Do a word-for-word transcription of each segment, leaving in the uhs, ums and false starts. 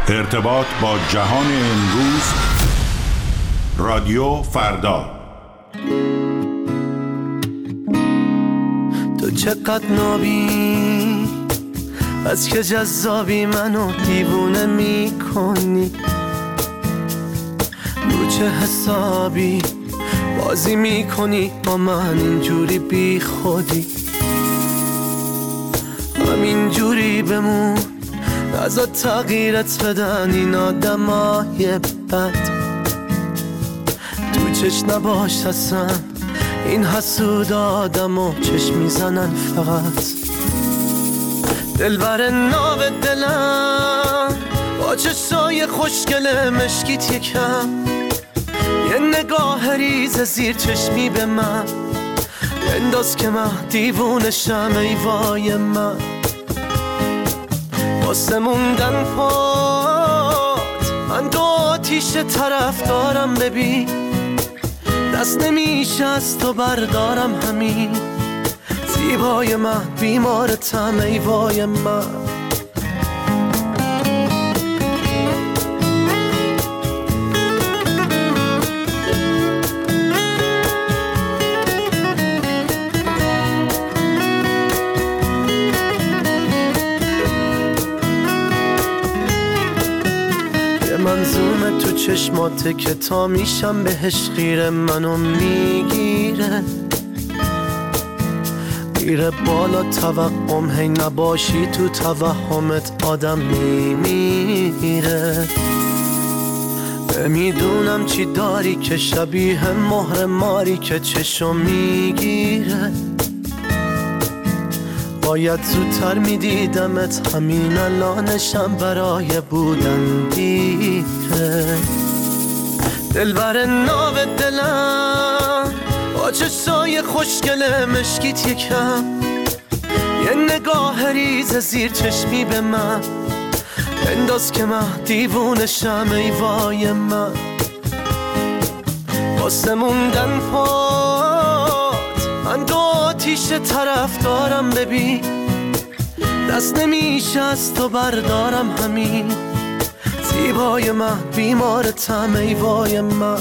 ارتباط با جهان امروز، رادیو فردا. تو چقدر نابی، از که جذابی منو دیوونه میکنی. رو چه حسابی بازی میکنی با من اینجوری بی خودی؟ همینجوری بمون، نذار تغییرت بدن این آدمای بد. تو چش نباش اصلا، این حسود آدمو چشم میزنن فقط. دلبر ناو دلم با چشای خوشگل مشکیت یکم، یه نگاه ریز زیر چشمی به من انداز که من دیوونشم. ای وای من واسه موندن پات، من دو آتیش طرف دارم. ببین دست نمیشه از تو بردارم، همین زیبای من بیمارتم. ای وای من منظومه تو چشماته که تا میشم بهش خیره، منو میگیره میره بالا توقم. هی نباشی تو توهمت آدم میمیره. نمیدونم چی داری که شبیه مهر ماری که چشم میگیره. باید زودتر میدیدمت، همین الانشم برای بودن دیره. دلبر ناو دلم با چشای خوشگل مشکیت یکم، یه نگاه ریز زیر چشمی به من انداز که من دیوونشم. ای وای من واسه موندن پات، من دو آتیش طرف دارم. ببین دست نمیشه از تو بردارم، همین زیبای من بیمارتم. ای وای من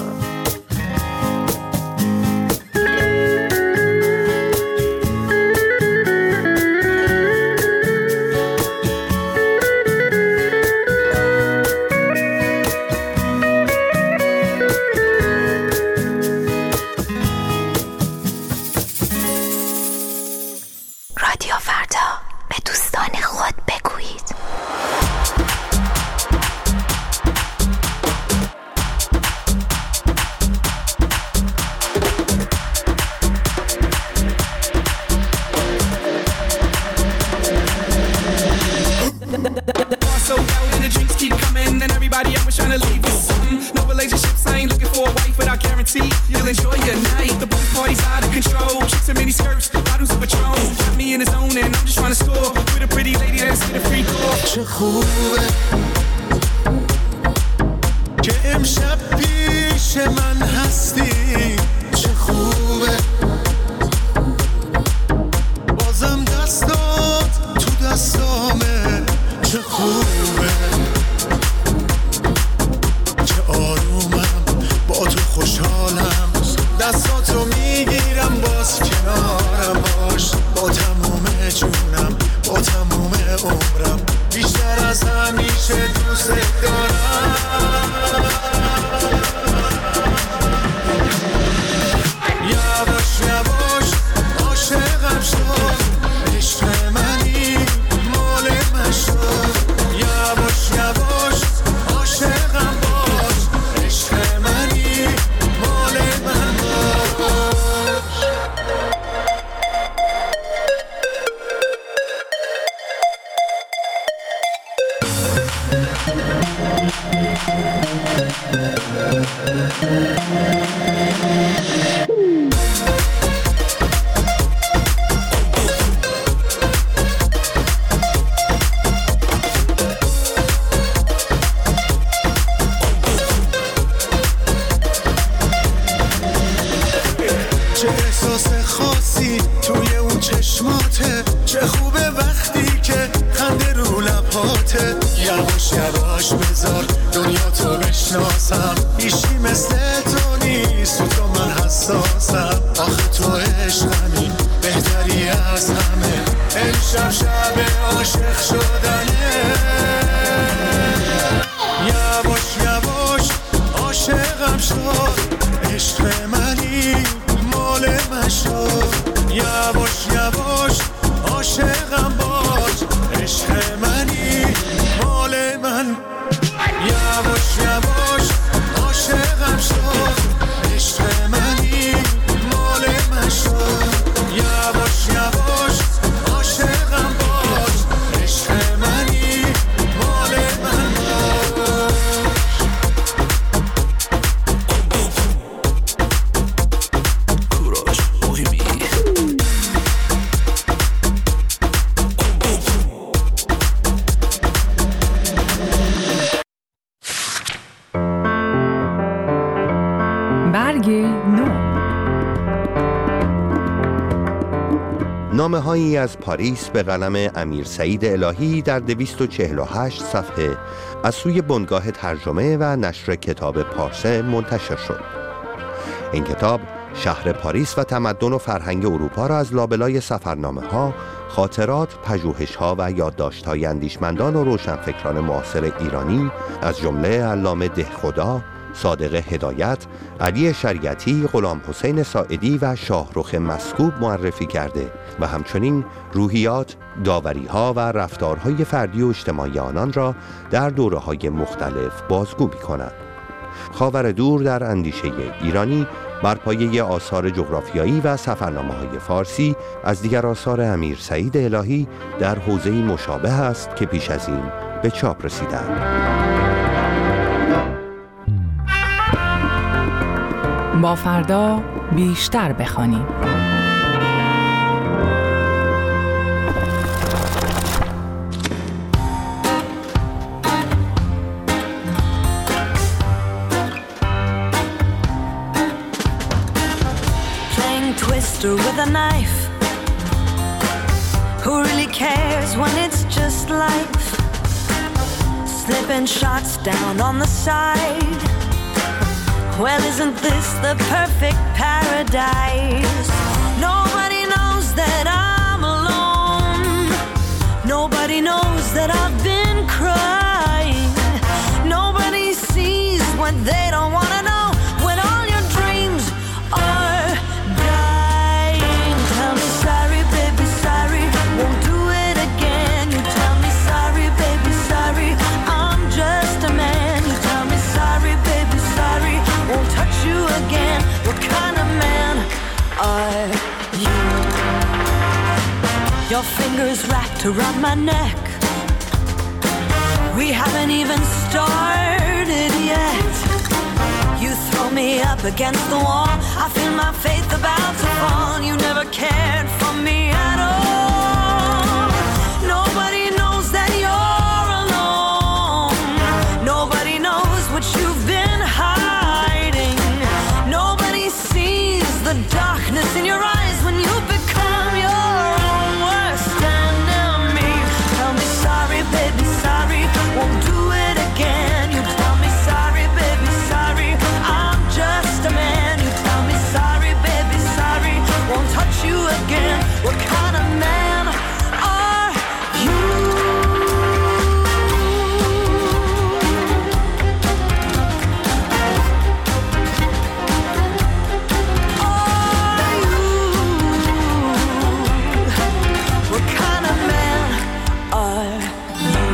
چشماته، چه خوبه وقتی که خنده رو لباته. یواش یواش بذار دنیا تو بشناسم، هیچی مثل تو نیست، تو تو من حساسم. آخه تو عشقمی بهتری از همه، امشب شب عاشق شدنه. یواش یواش عاشقم شد، عشق منی مال من شد. یواش یواش عاشقم باش، عشق منی مال من. یواش یواش عاشقم شد، عشق منی مال من شد. یواش یواش عاشقم باش، عشق منی مال من. کوروش مهمی. برگ نو. نامه‌هایی از پاریس به قلم امیر سعید الهی در دویست و چهل و هشت صفحه از سوی بنگاه ترجمه و نشر کتاب پارسه منتشر شد. این کتاب شهر پاریس و تمدن و فرهنگ اروپا را از لابلای سفرنامه‌ها، خاطرات، پژوهش‌ها و یادداشت‌های اندیشمندان و روشنفکران معاصر ایرانی از جمله علامه دهخدا، صادق هدایت، علی شریعتی، غلام حسین ساعدی و شاهرخ مسکوب معرفی کرده و همچنین روحیات، داوری‌ها و رفتارهای فردی و اجتماعی آنان را در دوره‌های مختلف بازگو می‌کند. خاور دور در اندیشه ایرانی بر پایه آثار جغرافیایی و سفرنامه‌های فارسی از دیگر آثار امیر سعید الهی در حوزه‌ای مشابه است که پیش از این به چاپ رسیدند. با فردا بیشتر بخوانیم. Twister with a knife. Who really cares when it's just life? Slipping shots down on the side. Well, isn't this the perfect paradise? Nobody knows that I'm alone. Nobody knows that I've been crying. Nobody sees what they don't want to know. When all your dreams are dying. Tell me sorry, baby, sorry. Won't do it again. You tell me sorry, baby, sorry. I'm just a man. You tell me sorry, baby, sorry. Won't touch you again. What kind of man are you? Your fingers wrapped around my neck. We haven't even started yet. You throw me up against the wall. I feel my faith about to fall. You never cared for me at all. Nobody knows that you're alone. Nobody knows what you've been hiding. Nobody sees the darkness in your eyes when you become your own worst enemy. Tell me sorry, baby, sorry. Won't do it again. You tell me sorry, baby, sorry. I'm just a man. You tell me sorry, baby, sorry. Won't touch you again. What kind of man are you? What kind of man are you?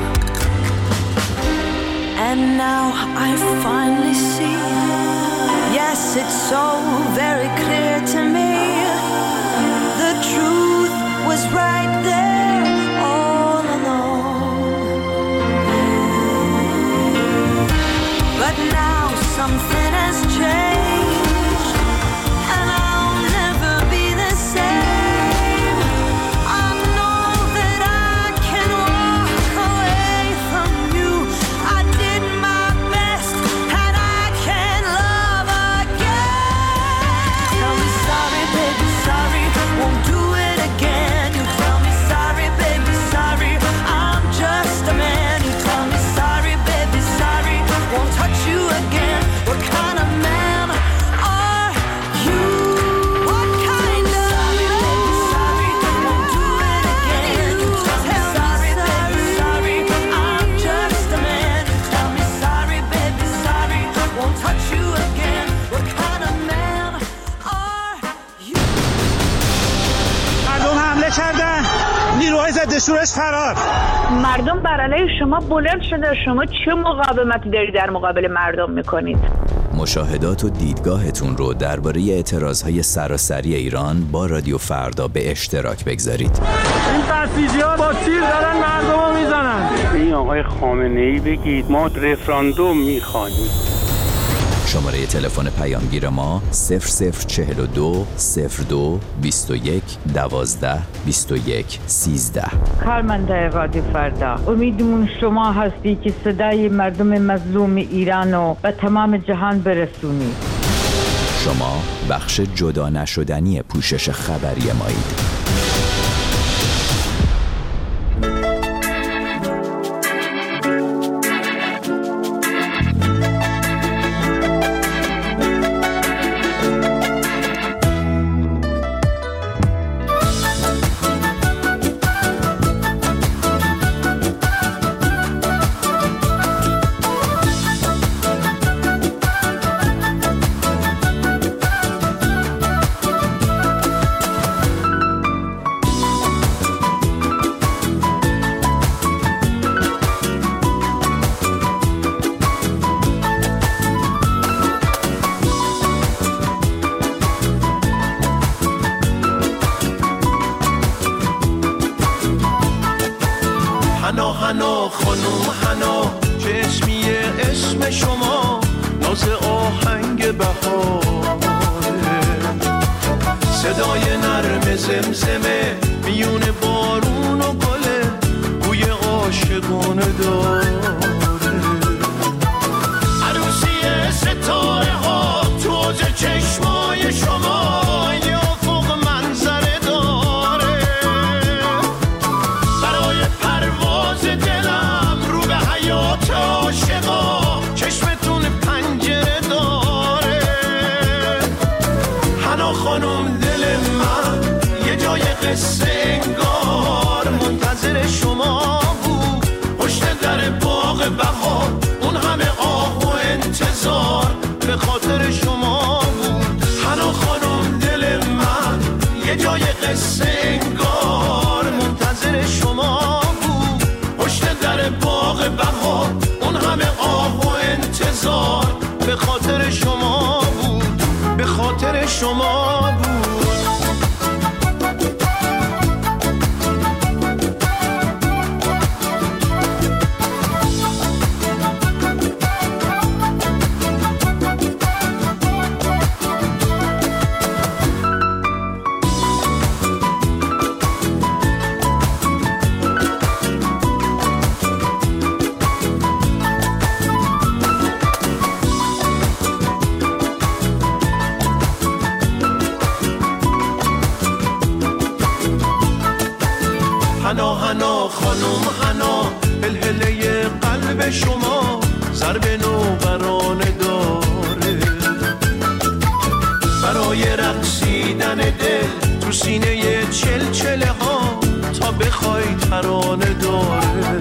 And now I finally see. Yes, it's so very clear to me. The truth was right there all along. But now something has changed, and I'll never be the same. I know that I can walk away from you. I did my best, and I can love again. Tell me sorry, baby, sorry. Won't do it again. You tell me sorry. سورش فرار. مردم بر علیه شما بلند شده، شما چه مقاومتی دارید در مقابل مردم میکنید؟ مشاهدات و دیدگاهتون رو درباره اعتراضهای سراسری ایران با رادیو فردا به اشتراک بگذارید. این بسیجی‌ها با تیر دارن مردم رو میزنن. این آقای خامنه‌ای بگید ما رفراندوم میخوایم. شماره تلفن پیامگیر ما صفر صفر چهل و دو صفر دو بیست و یک دوازده بیست و یک سیزده. کارمنده رادیو فردا، امیدمون شما هستی که صدای مردم مظلوم ایران رو به تمام جهان برسونید. شما بخش جدا نشدنی پوشش خبری مایید. هنا هنا خانوم هنا چه اسمیه اسم شما، ناز آهنگ بهاره، صدای نرم زمزمه میون بارون و گله، بوی عاشقانه داره، عروسی ستاره ها تو آز چشمای شما، یه افق منظره داره، برای پرواز دلم رو به حیات عاشقا، چشمتون پنجره داره. حنا خانم دل من یه جای قصه انگار منتظر شما بود، پشت در باغ بهار اون همه آه و انتظار به خاطر شما بود. حنا خانم دل من یه جای قصه انگار منتظر شما بود، پشت در باغ بهار اون همه آه و انتظار به خاطر شما بود، به خاطر شما بود. حنا حنا خانم حنا، هلهله قلب شما ضرب نوبرانه داره، برای رقصیدن دل تو سینه چلچله ها تا بخوای ترانه داره،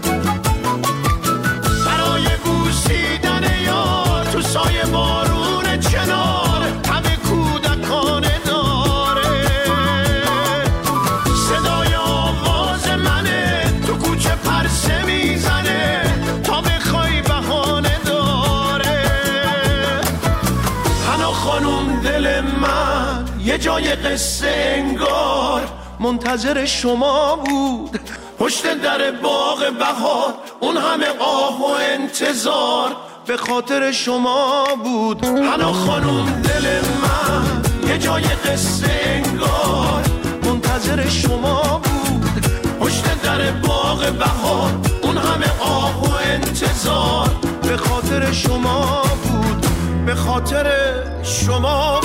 برای بوسیدن یار تو سایه بارون چنار همه کودکانه داره، صدای آواز منه تو کوچه پرسه میزنه تا بخوای بهانه داره. حنا خانم دل من یه جای قصه انگار منتظر شما بود، پشت در باغ بهار اون همه آه و انتظار به خاطر شما بود. حنا خانم دل من یه جای قصه انگار منتظر شما بود، پشت در باغ بهار اون همه آه و انتظار به خاطر شما بود، به خاطر شما